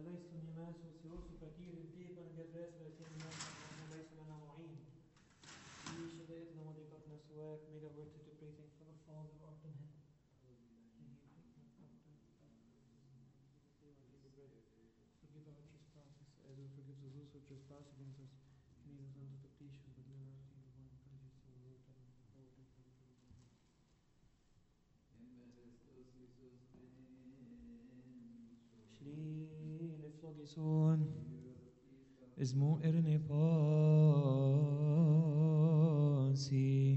أليس نيماس وسيوس كثير ديبا جراس لكننا ليس لنا معين. في شدائدنا وضيقتنا سواك made a word to pray thank for the Father art in heaven. Forgive our trespasses as we forgive those who trespass against us. Lead us into temptation, but deliver us from evil. For Jesus, our Lord, and the Lord, and the Shli leflogison ismo erne pasi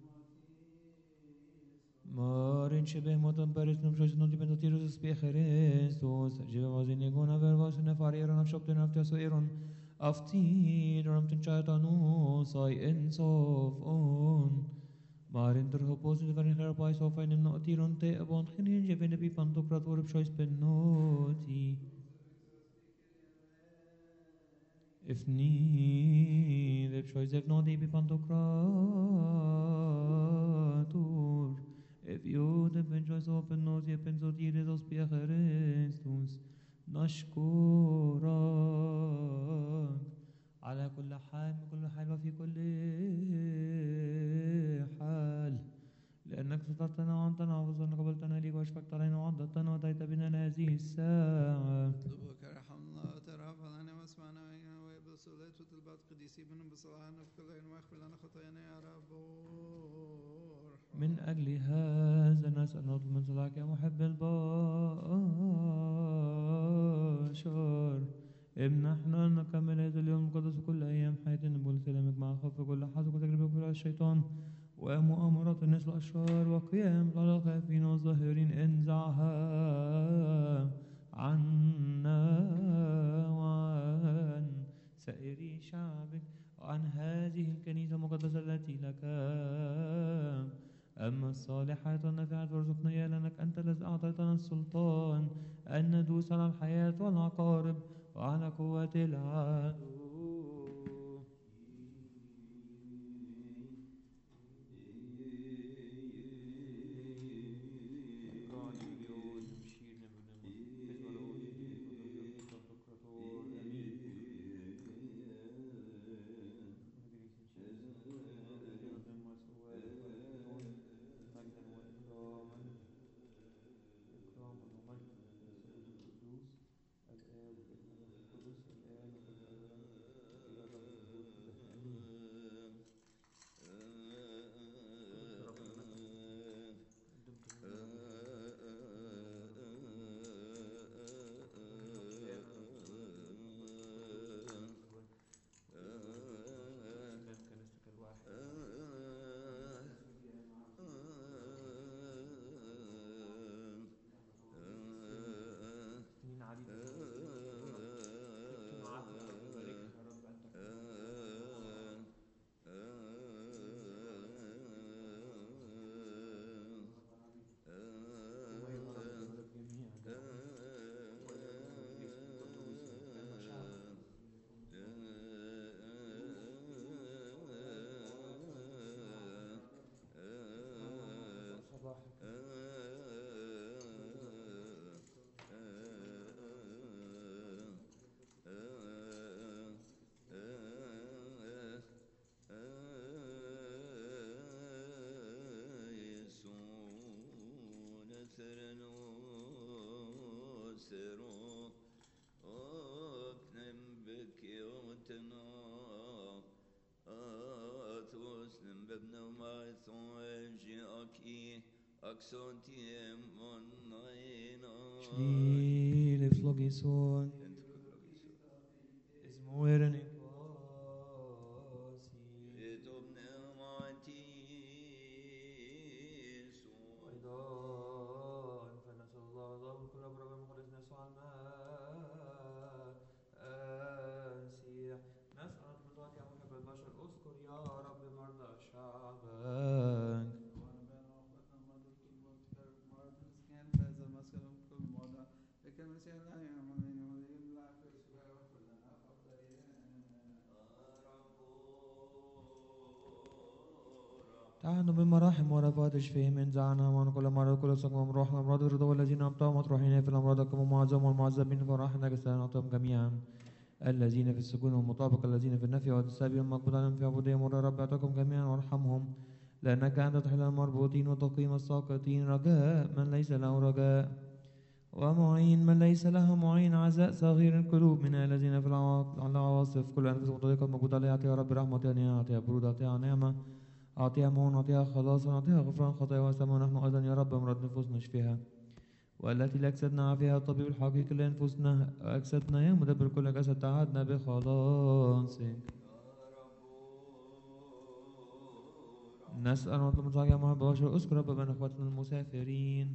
Marin shebe motam paris num shosh non dipendo tirus specherestos jiva vazin egona vervas nefariron afshopten aftasoiron aftin ramten chaitanu sai ensof on Marin der hopos de varin herpai so fainem no tiron te abont khinin jevene bi pantokrator bshois penoti If ni de bshois ev no di bi pantokrator If you the benjois open nos ye pensotires os piacherestus نشكرك على كل حال بكل حال وفي كل حال لأنك سترتنا وأنتنا وفزرنا قبلتنا ليك وأشفقت علينا وعضدتنا وأتيت بنا هذه الساعة اطلبك ارحمنا وترحم علينا واسمعنا وبصلاة وطلبات قديسي بنا بصلاحنا في كل عين واغفر لنا خطايانا يا رب من أجل هذا نسأل نطلب من صلاحك يا محب البشر امنحنا أن نكمل هذا اليوم المقدس كل أيام حياتنا بقول سلامك مع خوف كل حسب وتجربة كل الشيطان ومؤامرات الناس الأشرار وقيام على الخائفين والظاهرين انزعها عنا وعن سائر شعبك وعن هذه الكنيسة المقدسة التي لك أما الصالحات والنافعات وارزقنا يا لأنك أنت الذي أعطيتنا السلطان أن ندوس على الحياة والعقارب وعلى قوة العدو Shli leflogison ismo erne pasi وأيضا فنسأل الله كل برغم مخلص نسوع الماء أنسيح نسأل بطاعك يا محب البشر اذكر يا رب مرضى شعبك لكن المسيح لا يعمل وليم لا في السباع وكلنا فضلنا تعالوا بمراحم ورفات اشفهم انزعنا وعن كل مرض كل سقم ومروح الامراض الرضا والذين ابطأوا مطروحين في الامراض كما معظم والمعذبين فرحنا كسلام اعطهم جميعا الذين في السجون والمطابق الذين في النفي والتسابي والمقبوض عليهم في عبوديهم ور رب اعطاكم جميعا وارحمهم لانك انت تحل المربوطين وتقيم الساقطين رجاء من ليس له رجاء ومعين من ليس له معين عزاء صغير القلوب من الذين في العواصف كل انفسهم ضيقه موجود عليها اعطيها رب رحمه اعطيها برود اعطيها نعمه أعطيها مون أعطيها خلاصا أعطيها غفران خطايا وسما ونحن أيضا يا رب أمراض نفوسنا اشفيها والتي لأجسادنا عافيها الطبيب الحقيقي لأنفسنا وأجسادنا يا مدبر كل جسد تعهدنا بخلاصك نسأل ونطلب من صاحب محبة وبشر أذكر رب من أخواتنا المسافرين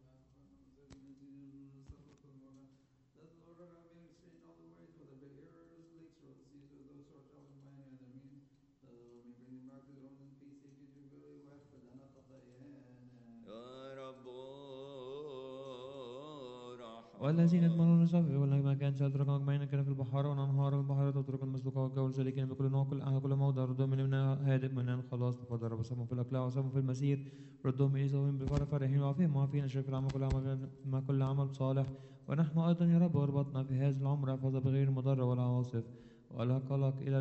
والذين يدمرون الصف ولا ما كان سأترك أجمعين كان في البحار وأنهار البحر تترك المسلوك والجو سالكين بكل نوع كل موضع ردهم من هادئ من الخلاص بفضل رب سموا في الأقلاع وسموا في المسير ردهم إلى سوهم بفرح فرحين وعافيهم وعافين أشرك العمل كل عمل صالح ونحن أيضا يا رب اربطنا في هذا العمر احفظ بغير مضرة ولا عواصف ولا قلق إلى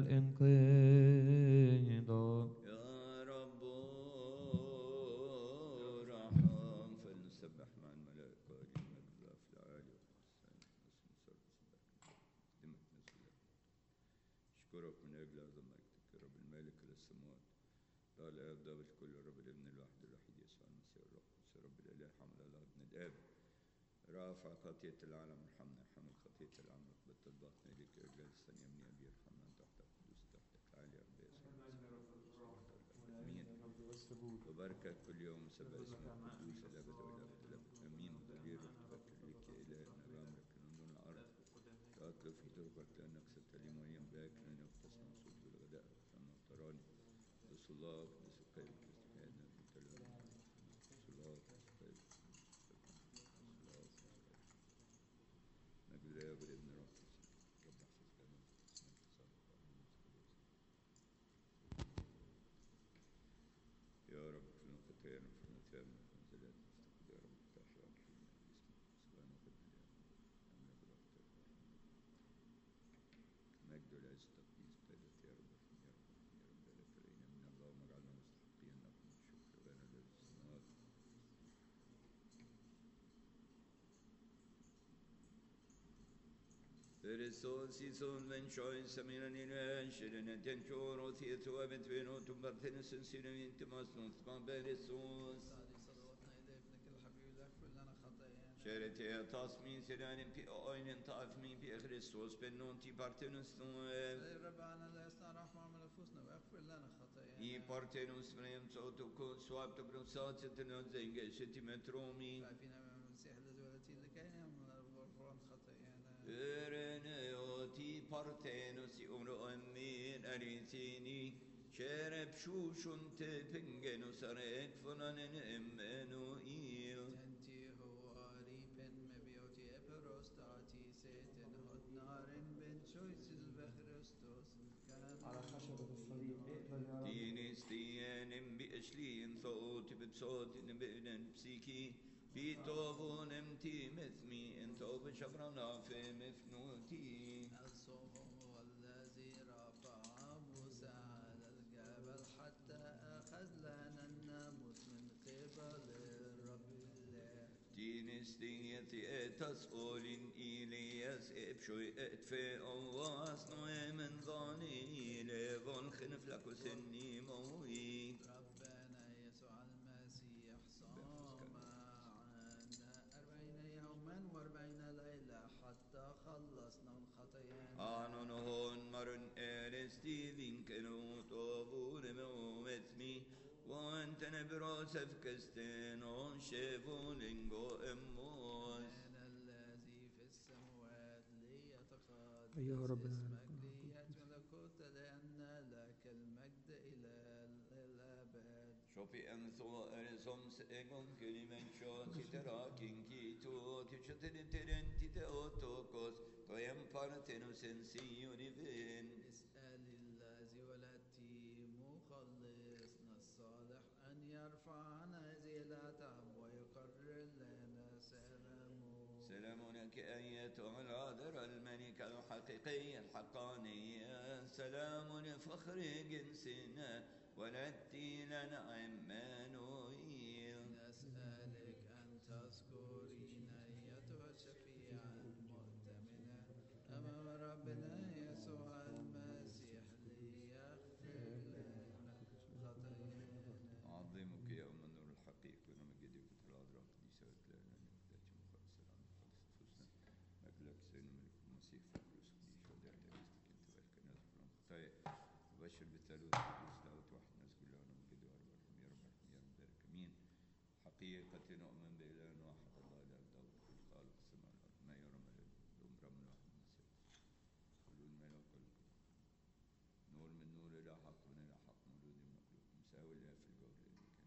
الانقضاء أشكرك من أجل عظمتك يا رب المالك للسماوات لا الآب ضابط الكل رب الابن الواحد الوحيد يسوع المسيح الروح يا رب الإله حمد الله ابن الآب رافع خطية العالم ارحمنا حمل خطية العالم اقبض الباطن إليك رجال الثانية من أبي ارحمنا تحت القدوس تحتك عالي رب يسوع آمين وبركة كل يوم سبع اسمك قدوس الأبد والأبد الأبد آمين تدير وتفكر بك يا إلهنا بأمرك من الأرض تأطلب في طرقك لأنك ستلي مريم باكر أن يقتسم صوت بالغداء فما تراني بس الله بسكاي كريستيانا بتلوم صلاة بسكاي صلاة نجد يا ابن ابن رب رب احسس كلام اسمك صادق يا رب في الخطايا في المثام في النزلات نفتقد يا رب تحيا في اسمك سبحانك مجد العز تقديس تالت يا رب يا رب يا رب لا ترينا من اللهم اجعلنا مستحقين لكم الشكر وانا للسماوات Kristus son människan som i den invänselen den kör och till så även två och tog bort hennes synd inte måste något man beresos شارتي تصميم سلان في أين تعفمي في كريستوس بنون تي بارتنوس ربنا لا يصنع رحمة من نفوسنا واغفر لنا خطايانا I partenus frem صوتك سواب تبرسات ستنون زنجة ستي مترومي عافينا من المسيح الذي ولدتي لكي نعمل غفران خطايانا Öreneoti partenus i min aritini Kärep shushun te pengenus arek funanen Emmanuel أنت هو ريبن مبيوتي أبروستاتي سيتن هد نارن بن شويس البخرستوس كان على خشبة الصليب اقبل يا رب Dinis dienem بأشلين صوت بصوت بإذن بسيكي بيتوفون امتي مثمي انتو بشبرنا في مفنوتي الصوم الذي رفع موسى على الجبل حتى أخذ لنا الناموس من قبل الرب الله Dinis dieti etas olin Ilias ابشوي اتفي أواس نويمن ظاني لفون خنف لكو سني موي ربنا يسوع المسيح صام عنا 40 يوما و40 ليلة حتى خلصنا من خطايانا آنون هون مرن ارستي ذنكنو طوبور مومتمي وانت نبروسف كستنون شيفولينغو اموس من الذي في السماوات ليتقدس أيها ربنا اسمك ليأتي ملكوت لأن لك المجد إلى الأبد شوفي انثو ارسوم سيغون كلمن شو تتراكين كيتو تشتري ترنتي تأوتوكوس تويم بارتنو سنسيوني فين اسأل الذي ولدتي مخلصنا الصالح منك أيتها العذراء الملكة الحقيقية الحقانية، سلام لفخر جنسنا ولدت لنا عمانوئيل. نسألك أن تذكرين أيتها الشفيعة المؤتمنة أمام ربنا يسوع المسيح ليغفر لنا خطايانا. أعظمك يا أم النور الحقيقي ونمجدك في العذراء القديسة وتلاقينا نبدأ مخلص العالم خلص نفوسنا أجلك سيدنا الملك المسيح فكرس قديس ودعت أجلسك أنت والكنائس فرام خطايا وبشر بالثالوث القدوس دعوة واحد الناس كلها ونمجد ورب ارحم يا رب ارحم يا رب بارك أمين. حقيقة نؤمن بإله واحد الله لا يبدأ كل خالق السماء والأرض ما يرى ما يمر من واحد المسيح كل الملك نور من نور إلى حق من إلى حق مولود من مخلوق مساوي له في الجوهر الذي كان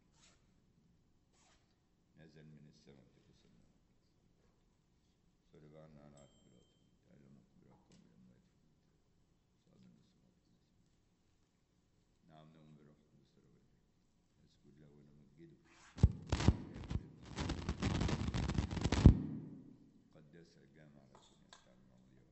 نزل من السماء تتسنى صلب عنا على عقبراته تعالى مقبراكم بالأموات صادنا الصلاة نعم نؤمن بالروح القدس ربنا نسجد له ونمجده قدس الجامع على سنة تعالى المعمودية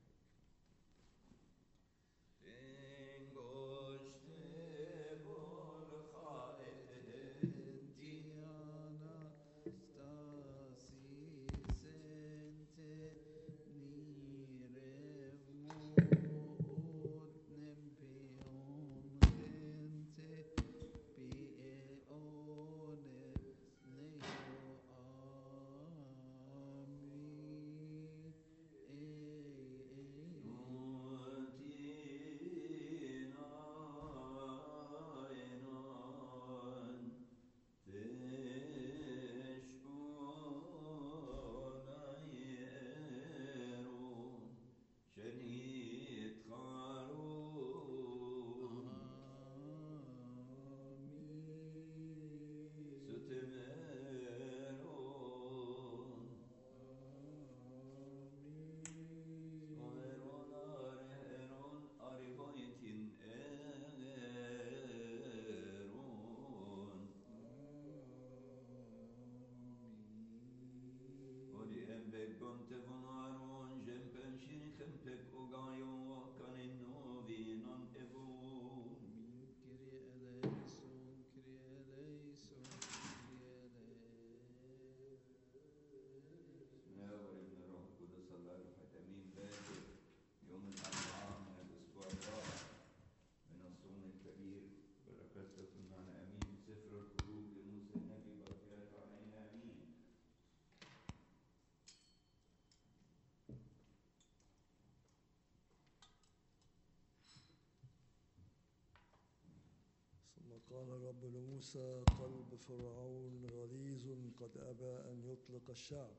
قال الرب لموسى قلب فرعون غليظ قد أبى أن يطلق الشعب.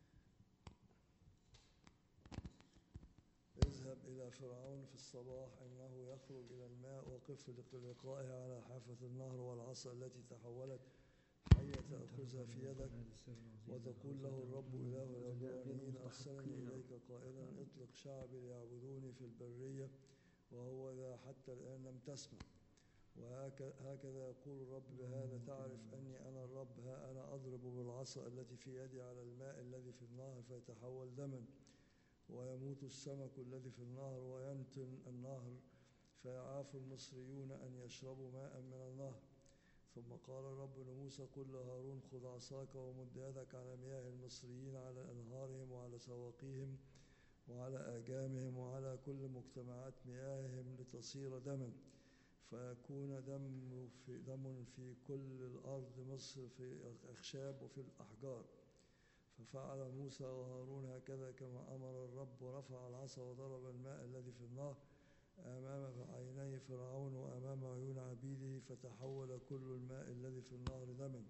اذهب إلى فرعون في الصباح إنه يخرج إلى الماء وقف لقائه على حافة النهر والعصا التي تحولت حية تأخذها في يدك وتقول له الرب إله العبرانيين أرسلني إليك قائلا اطلق شعبي ليعبدوني في البرية وهو ذا حتى الآن لم تسمع. وهكذا يقول الرب بهذا تعرف أني أنا الرب. ها أنا أضرب بالعصا التي في يدي على الماء الذي في النهر فيتحول دما ويموت السمك الذي في النهر وينتن النهر فيعاف المصريون أن يشربوا ماء من النهر. ثم قال الرب لموسى قل لهارون خذ عصاك ومد يدك على مياه المصريين على أنهارهم وعلى سواقيهم وعلى آجامهم وعلى كل مجتمعات مياههم لتصير دما فيكون دم في كل الأرض مصر في الأخشاب وفي الأحجار. ففعل موسى وهارون هكذا كما أمر الرب ورفع العصا وضرب الماء الذي في النهر أمام عيني فرعون وأمام عيون عبيده فتحول كل الماء الذي في النهر دما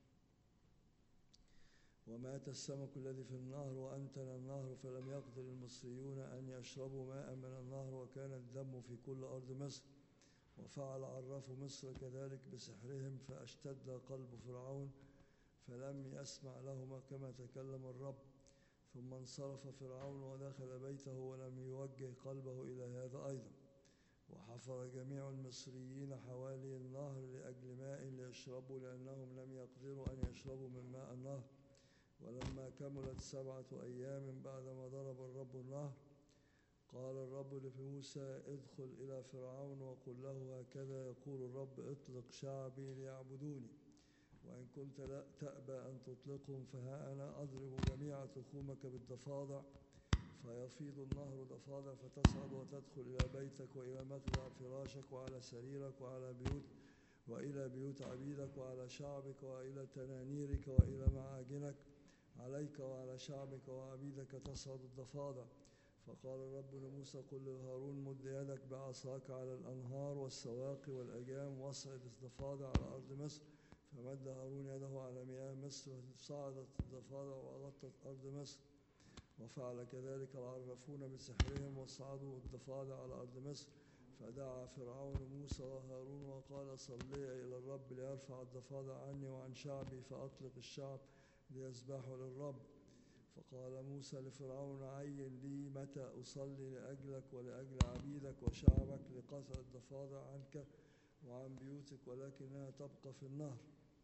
ومات السمك الذي في النهر وأنتن النهر فلم يقدر المصريون أن يشربوا ماء من النهر وكان الدم في كل أرض مصر. وفعل عراف مصر كذلك بسحرهم فاشتد قلب فرعون فلم يسمع لهما كما تكلم الرب. ثم انصرف فرعون ودخل بيته ولم يوجه قلبه إلى هذا أيضا. وحفر جميع المصريين حوالي النهر لأجل ماء ليشربوا لأنهم لم يقدروا أن يشربوا من ماء النهر ولما كملت 7 أيام بعدما ضرب الرب النهر قال الرب لموسى ادخل إلى فرعون وقل له هكذا يقول الرب اطلق شعبي ليعبدوني، وإن كنت لا تأبى أن تطلقهم فها أنا أضرب جميع تخومك بالضفادع فيفيض النهر ضفادع فتصعد وتدخل إلى بيتك وإلى مخدع فراشك وعلى سريرك وإلى بيوت عبيدك وعلى شعبك وإلى تنانيرك وإلى معاجنك عليك وعلى شعبك وعبيدك تصعد الضفادع. فقال الرب لموسى قل لهارون مد يدك بعصاك على الأنهار والسواقي والأجام واصعد الضفادع على أرض مصر. فمد هارون يده على مياه مصر فصعدت الضفادع وغطت أرض مصر. وفعل كذلك العرافون بسحرهم وصعدوا الضفادع على أرض مصر. فدعا فرعون موسى وهارون وقال صليا إلى الرب ليرفع الضفادع عني وعن شعبي فأطلق الشعب ليسبحوا للرب. فقال موسى لفرعون عين لي متى أصلي لأجلك ولأجل عبيدك وشعبك لقطع الضفادع عنك وعن بيوتك ولكنها تبقى في النهر.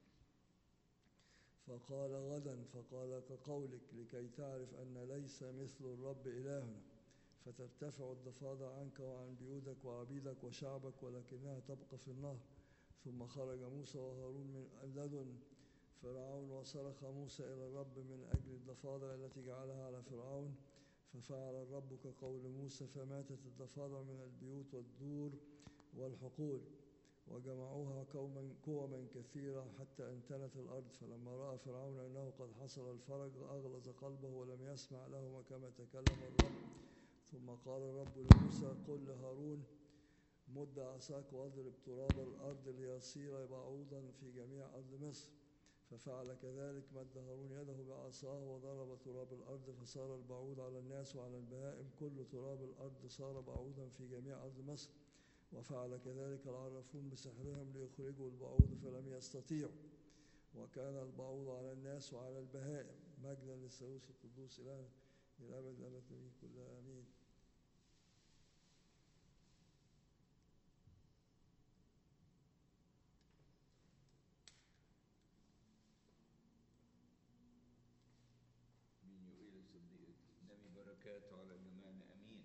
فقال غدا. فقال كقولك لكي تعرف أن ليس مثل الرب إلهنا، فترتفع الضفادع عنك وعن بيوتك وعبيدك وشعبك ولكنها تبقى في النهر. ثم خرج موسى وهارون من لدن فرعون وصرخ موسى إلى الرب من أجل الضفادع التي جعلها على فرعون. ففعل الرب كقول موسى فماتت الضفادع من البيوت والدور والحقول وجمعوها كوما كثيرة حتى انتنت الأرض. فلما رأى فرعون أنه قد حصل الفرج أغلظ قلبه ولم يسمع لهما كما تكلم الرب. ثم قال الرب لموسى قل لهارون مد عصاك واضرب تراب الأرض ليصير بعوضا في جميع أرض مصر. ففعل كذلك مد هارون يده بعصاه وضرب تراب الأرض فصار البعوض على الناس وعلى البهائم كل تراب الأرض صار بعوضا في جميع أرض مصر. وفعل كذلك العرافون بسحرهم ليخرجوا البعوض فلم يستطيعوا، وكان البعوض على الناس وعلى البهائم. مجدا للثالوث القدوس إلهنا للأبد الأبد كلها آمين. بركاته على جميعنا امين.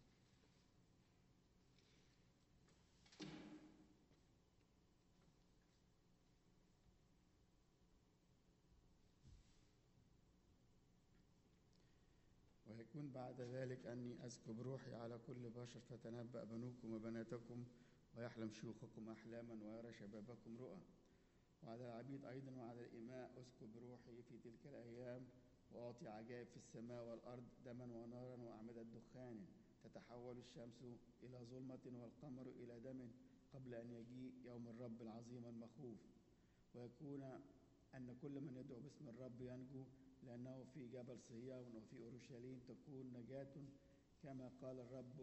ويكون بعد ذلك أني أسكب روحي على كل بشر فتنبأ بنوكم وبناتكم ويحلم شيوخكم أحلاما ويرى شبابكم رؤى. وعلى العبيد أيضا وعلى الإماء أسكب روحي في تلك الأيام وأعطي عجائب في السماء والأرض دما ونارا وأعمدة دخان تتحول الشمس إلى ظلمة والقمر إلى دم قبل أن يجيء يوم الرب العظيم المخوف. ويكون أن كل من يدعو باسم الرب ينجو، لأنه في جبل صهيون وفي أورشليم تكون نجاة كما قال الرب.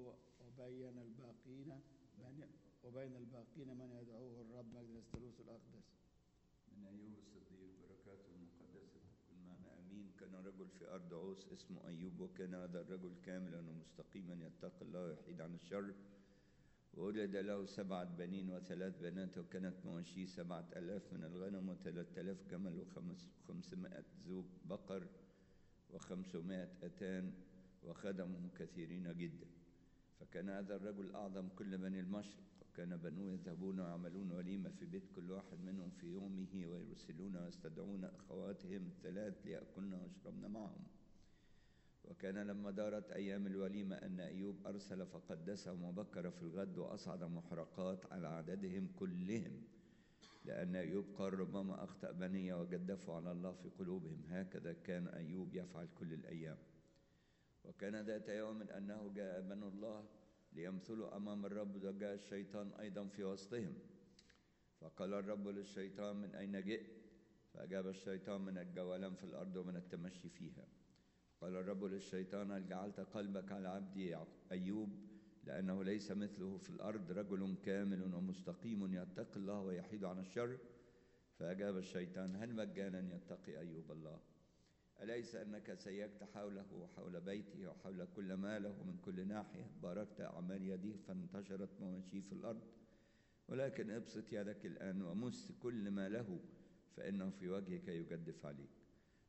وبين الباقين من يدعوه الرب. مجد الثالوث الأقدس. من أيوب الصديق بركاته المقدسة تكون معنا آمين. كان رجل في أرض عوس اسمه أيوب، وكان هذا الرجل كاملا ومستقيما يتقي الله ويحيد عن الشر. وولد له 7 بنين و3 بنات، وكانت مواشيه 7000 من الغنم و3000 جمل و500 زوج بقر و500 أتان وخدم كثيرين جدا. فكان هذا الرجل أعظم كل بني المشرق، وكان بنوه يذهبون ويعملون وليمة في بيت كل واحد منهم في يومه ويرسلون ويستدعون أخواتهم 3 ليأكلن ويشربن معهم. وكان لما دارت أيام الوليمة أن أيوب أرسل فقدسهم وبكر في الغد وأصعد محرقات على عددهم كلهم، لأن أيوب قال ربما أخطأ بني وجدفوا على الله في قلوبهم. هكذا كان أيوب يفعل كل الأيام. وكان ذات يوم أنه جاء بنو الله ليمثلوا أمام الرب، وجاء الشيطان أيضا في وسطهم. فقال الرب للشيطان من أين جئت؟ فأجاب الشيطان من الجولان في الأرض ومن التمشي فيها. قال الرب للشيطان هل جعلت قلبك على عبدي أيوب؟ لأنه ليس مثله في الأرض رجل كامل ومستقيم يتقي الله ويحيد عن الشر. فأجاب الشيطان هل مجانا يتقي أيوب الله؟ أليس أنك سيجت حوله وحول بيته وحول كل ماله من كل ناحية؟ باركت أعمال يديه فانتشرت مواشيه في الأرض. ولكن ابسط يدك الآن ومس كل ما له، فإنه في وجهك يجدف عليك.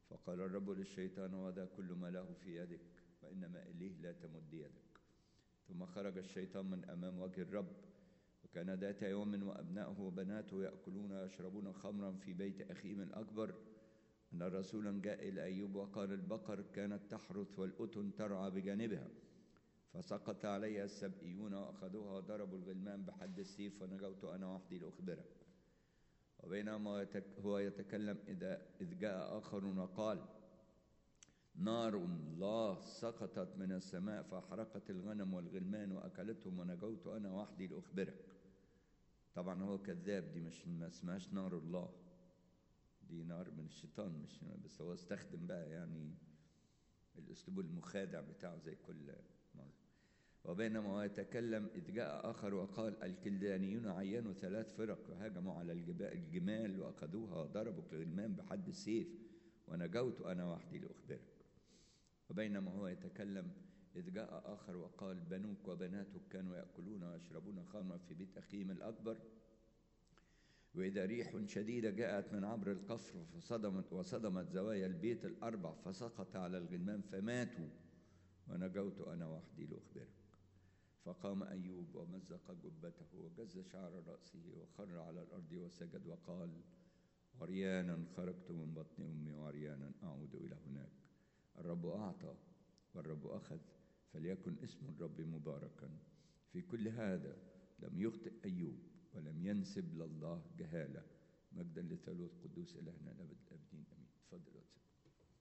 فقال الرب للشيطان: وهذا كل ما له في يدك، وإنما إليه لا تمد يدك. ثم خرج الشيطان من أمام وجه الرب. وكان ذات يوم وأبناؤه وبناته يأكلون ويشربون خمرا في بيت أخيهم الأكبر، أن رسولا جاء إلى أيوب وقال: البقر كانت تحرث والأتن ترعى بجانبها، فسقط عليها السبئيون وأخذوها وضربوا الغلمان بحد السيف، ونجوت أنا وحدي لأخبرك. وبينما هو يتكلم إذ جاء آخر وقال: نار الله سقطت من السماء فأحرقت الغنم والغلمان وأكلتهم، ونجوت أنا وحدي لأخبرك. طبعا هو كذاب، دي مش ما اسمهاش نار الله، دي نار من الشيطان، مش بس هو استخدم بقى يعني الأسلوب المخادع بتاعه زي كل مرة. وبينما هو يتكلم إذ جاء آخر وقال: الكلدانيون عينوا 3 فرق وهاجموا على الجمال وأخذوها وضربوا الغلمان بحد السيف، ونجوت أنا وحدي لأخبرك. وبينما هو يتكلم إذ جاء آخر وقال: بنوك وبناتك كانوا يأكلون ويشربون خمرا في بيت أخيهم الأكبر، وإذا ريح شديدة جاءت من عبر القفر وصدمت زوايا البيت ال4 فسقط على الغلمان فماتوا، ونجوت أنا وحدي لأخبرك. فقام أيوب ومزق جبته وجز شعر رأسه وخر على الأرض وسجد وقال: عريانا خرجت من بطن أمي وعريانا أعود إلى هناك. الرب أعطى والرب أخذ، فليكن اسم الرب مباركا. في كل هذا لم يخطئ أيوب ولم ينسب لله جهالة. مجدا لثالوث قدوس إلهنا الأبد الآبدين آمين. تفضل يا أستاذ.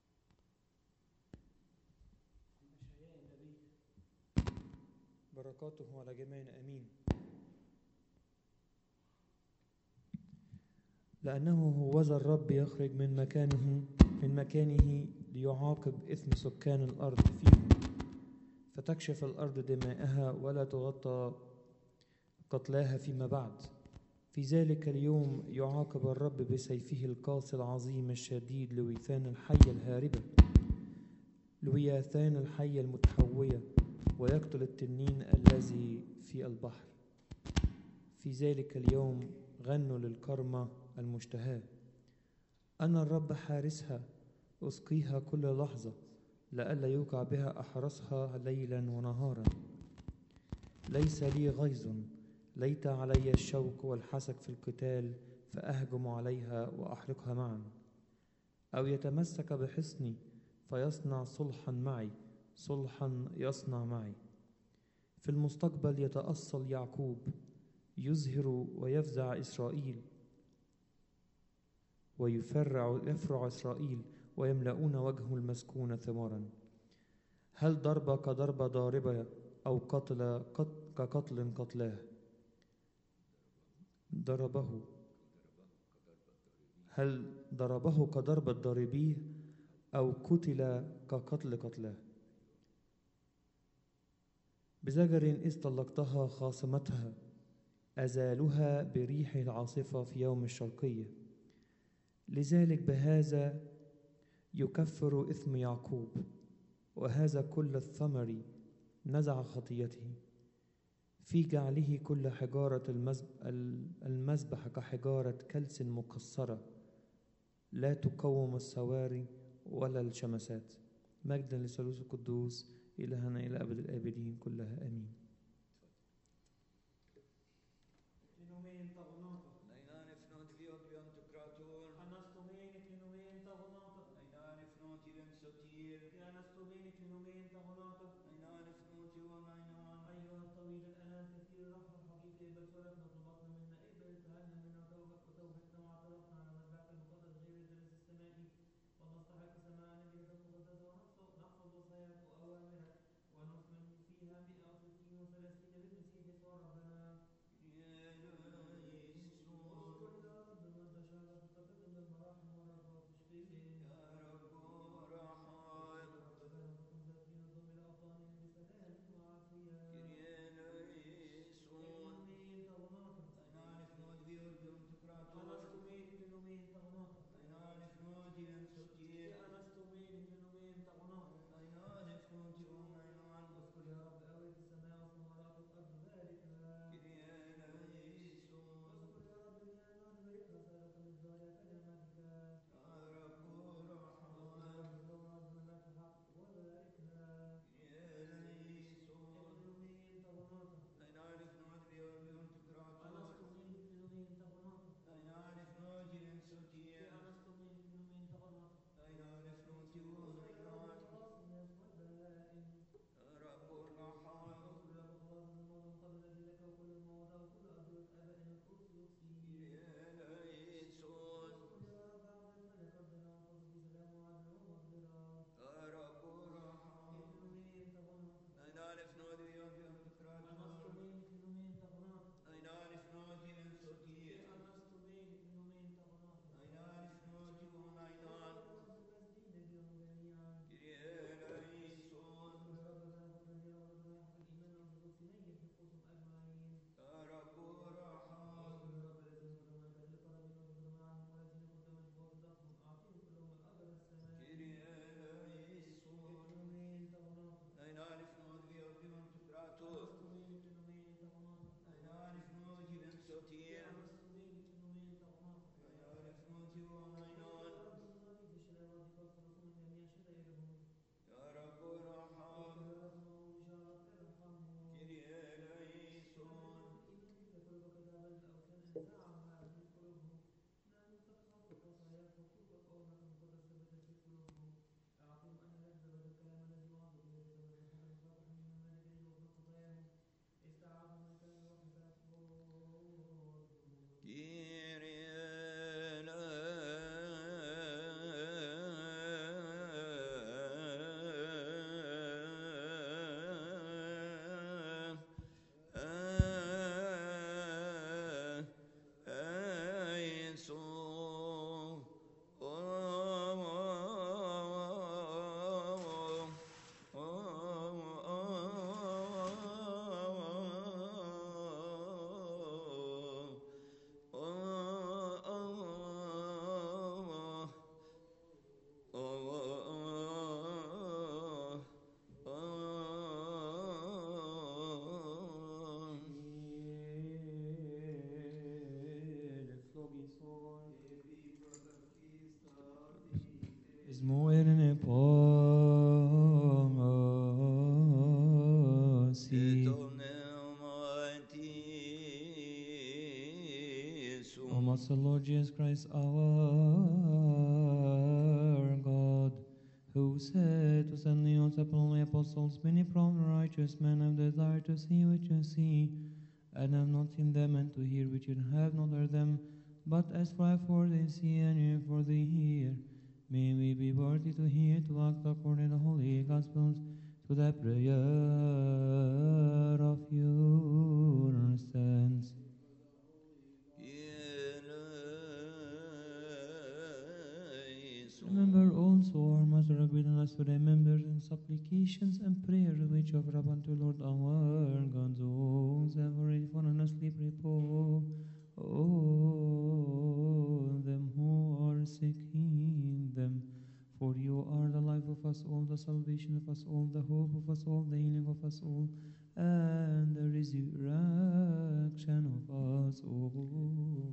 بركاته على جميعنا آمين. لأنه هوذا الرب يخرج من مكانه ليعاقب إثم سكان الأرض فيهم، فتكشف الأرض دماءها ولا تغطى قتلاها فيما بعد. في ذلك اليوم يعاقب الرب بسيفه القاسي العظيم الشديد لويثان الحية الهاربة، لوياثان الحية المتحوية، ويقتل التنين الذي في البحر. في ذلك اليوم غنوا للكرمة المشتهاة: أنا الرب حارسها، أسقيها كل لحظة، لئلا يوقع بها أحرسها ليلا ونهارا. ليس لي غيظ، ليت علي الشوك والحسك في القتال، فأهجم عليها وأحرقها معا. أو يتمسك بحصني فيصنع صلحا معي، صلحا يصنع معي. في المستقبل يتأصل يعقوب، يزهر ويفزع إسرائيل، ويفرع إسرائيل، ويملؤون وجهه المسكون ثمارا. هل ضربة كضربة ضاربة، أو قتل كقتل قتلاه؟ هل ضربه كضربة ضاربيه، أو قتل كقتل قتلاه؟ بزجر إذ طلقتها خاصمتها، أزالها بريح العاصفة في يوم الشرقية. لذلك بهذا يكفر إثم يعقوب، وهذا كل الثمر نزع خطيته، في جعله كل حجارة المذبح كحجارة كلس مكسرة، لا تقوم السواري ولا الشمسات. مجدا لثالوث القدوس إلهنا إلى أبد الآبدين كلها آمين. أيها الطويل الأنام كثير الرحمة الحقيقي اقبل صلاتنا طلباتنا منا، اقبل ابتهالنا منا وتوبتنا مع اعترافنا على مذبحك المقدس غير الجليس السمائي، ونستحق سماع نبيك المقدسة ونحفظ وصاياك وأوامرك، ونثمن فيها 136 بالمسيح يسوع ربنا. اذكر يا رب مد شعبك وقدم للمراحم والرجاء تشفيهم. تكن ذاكرين الضم إلى أوطانهم بسلام وعافية. كلينومين تغناطة أنستومين كلينومين تغناطة أنستومين us the Lord Jesus Christ our God, who said to send the only apostles, many prominent righteous men have desired to see what you see, and have not seen them, and to hear which you have not heard them. But as for they see, and hear for they hear, may we be worthy to hear, to act according to the holy Gospels, to the prayer of your saints. Remember also our Mother of us to remember in supplications and prayers which offer up unto Lord our God, those who have already fallen asleep, repose. Oh, them who are sick, heal them. For you are the life of us all, the salvation of us all, the hope of us all, the healing of us all, and the resurrection of us all.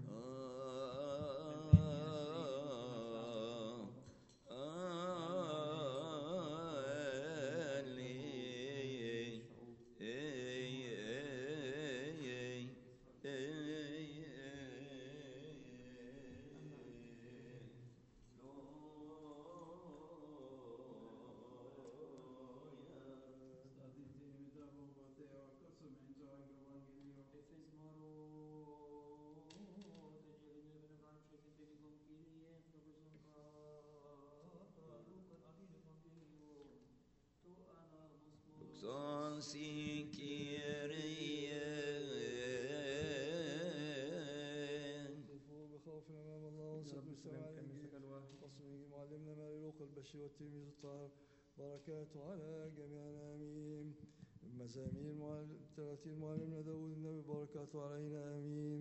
وقفوا بخوف امام الله وصدق السماء الانجيل وصمه معلمنا مالوك البشير والتلميذ الطاهر بركاته على جميعنا امين. مزامير 30 معلمنا داود النبي بركاته علينا امين.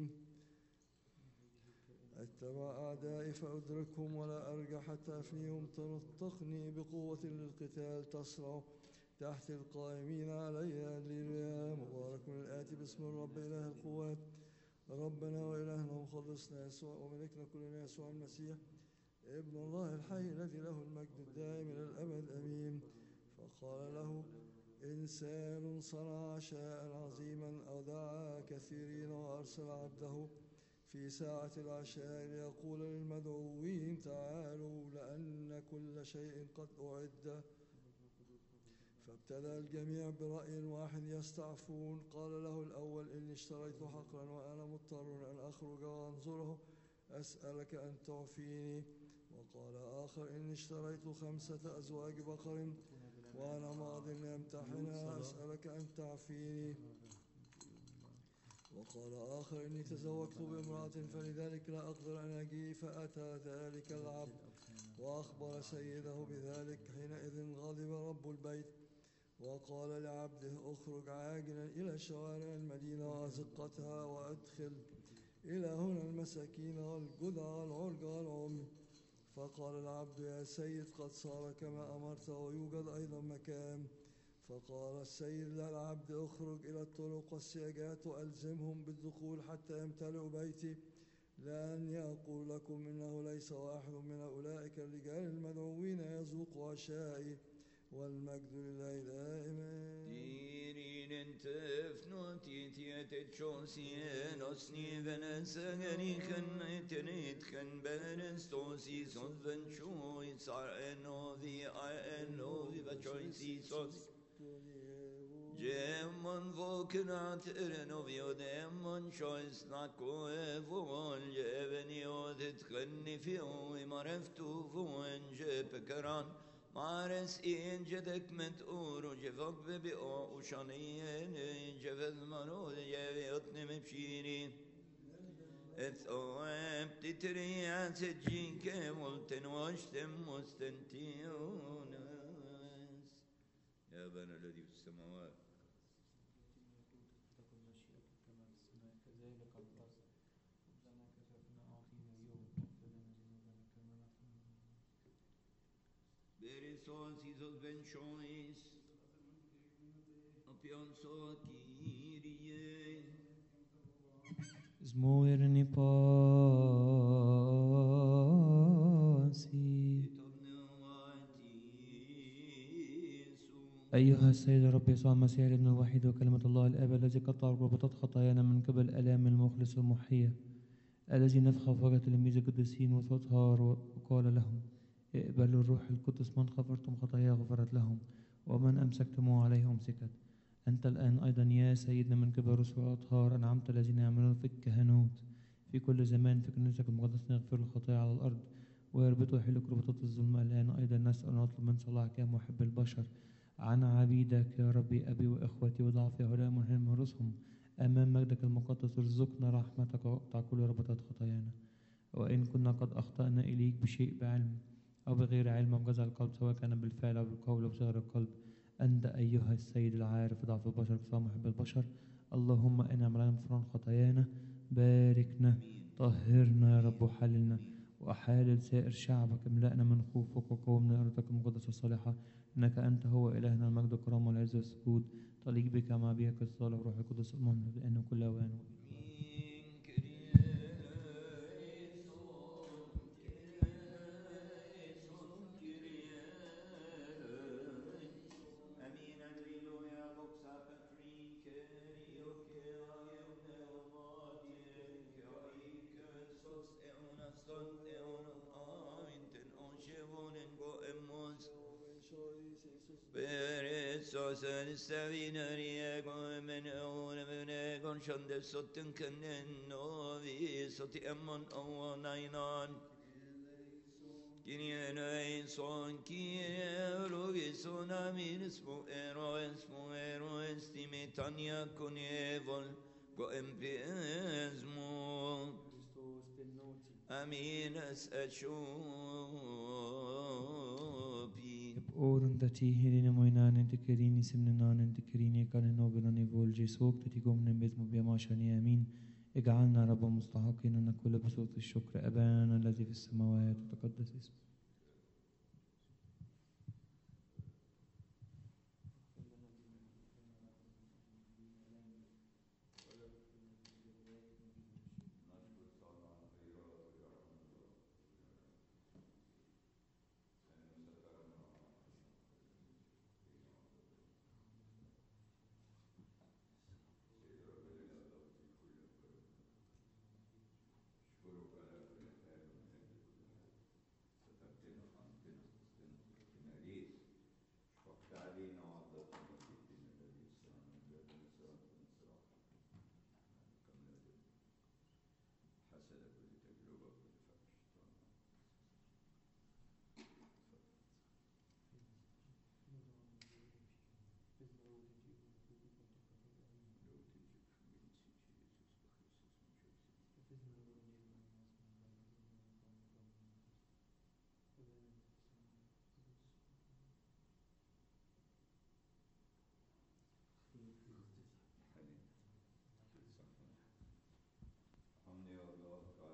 اتبع اعدائي فادركهم ولا ارجع حتى افنيهم، تنطقني بقوه للقتال، تصرع تحت القائمين علي. هللويا. مبارك الآتي باسم الرب إله القوات، ربنا وإلهنا ومخلصنا يسوع وملكنا كلنا يسوع المسيح ابن الله الحي الذي له المجد الدائم إلى الأبد آمين. فقال له إنسان صنع عشاء عظيما أو دعا كثيرين وأرسل عبده في ساعة العشاء ليقول للمدعوين تعالوا لأن كل شيء قد أعد. فابتدأ الجميع برأي واحد يستعفون. قال له الأول إني اشتريت حقلا وأنا مضطر أن أخرج وأنظره، أسألك أن تعفيني. وقال آخر إني اشتريت 5 أزواج بقر وأنا ماض لأمتحنها، أسألك أن تعفيني. وقال آخر إني تزوجت بامرأة فلذلك لا أقدر أن أجي. فأتى ذلك العبد وأخبر سيده بذلك، حينئذ غضب رب البيت وقال لعبده اخرج عاجلا إلى شوارع المدينة وأزقتها وأدخل إلى هنا المساكين والجدع والعرج والعمي. فقال العبد يا سيد قد صار كما أمرت ويوجد أيضا مكان. فقال السيد للعبد اخرج إلى الطرق والسياجات وألزمهم بالدخول حتى يمتلئوا بيتي، لأن يقول لكم إنه ليس واحد من أولئك الرجال المدعوين يذوق عشائي، والمجد لله دائما. Tirin entefnoti tietet chosien osni venesagani khanitenit khan benestosi sonven chui sar enovi vachoisi sos Gemon vokenat erenovio demon chois nakoevon jeveniot et khanifio imareftu vuen jepekaran Mares in jedek ment uru jevok bebi o ushanien jeved mano jeviot nemepshiri et oem titriat jinke multen washtem mustentiones يا أبانا الذي في السماوات تكن مشيئتك كما في السماء كذلك على الأرض. خبزنا كفافنا أعطينا اليوم، واغفر لنا ذنوبنا كما نغفر Beresos isos benchois apion so Kyrie Zmoirni pasi. أيها السيد الرب يسوع المسيح الابن الوحيد وكلمة الله الآب الذي قطع ربطات خطايانا من قبل آلام المخلص المحية، الذي نفخ في وجه تلاميذ القديسين وتطهر وقال لهم اقبلوا الروح القدس، من غفرتم خطاياه غفرت لهم ومن أمسكتموه عليه أمسكت. أنت الآن أيضا يا سيدنا من كبار الرسل والأطهار أنعمت الذين يعملون في الكهنوت في كل زمان في كنيستك المقدسة يغفر الخطايا على الأرض ويربط ويحل ربطات الظلم. الآن أيضا نسأل ونطلب من صلاحك يا محب البشر عن عبيدك يا ربي أبي وإخوتي وضعف هؤلاء من رؤوسهم أمام مجدك المقدس، ارزقنا رحمتك واقطع كل ربطات خطايانا. وإن كنا قد أخطأنا إليك بشيء بعلم أو بغير علم أو بجزع القلب، سواء كان بالفعل أو بالقول أو بصغر القلب، أنت أيها السيد العارف ضعف البشر كصاع محب البشر، اللهم انعم علينا بغفران خطايانا، باركنا، طهرنا يا رب وحللنا، وأحالل سائر شعبك، املأنا من خوفك وقومنا إرادتك المقدسة الصالحة، إنك أنت هو إلهنا المجد والكرامة والعز والسجود، طليق بك مع بك الصالح وروح القدس المؤمن لأنه كل أوان. Åren där tihirine moinanen tekerini simnenanen tekerini كان نوبراني فولجي سوق تتيقوم نمبت مبيماشاني آمين. اجعلنا رب مستحقين أن نقول بصوت الشكر أبانا الذي في السماوات وتقدس اسمك. हमने और बहुत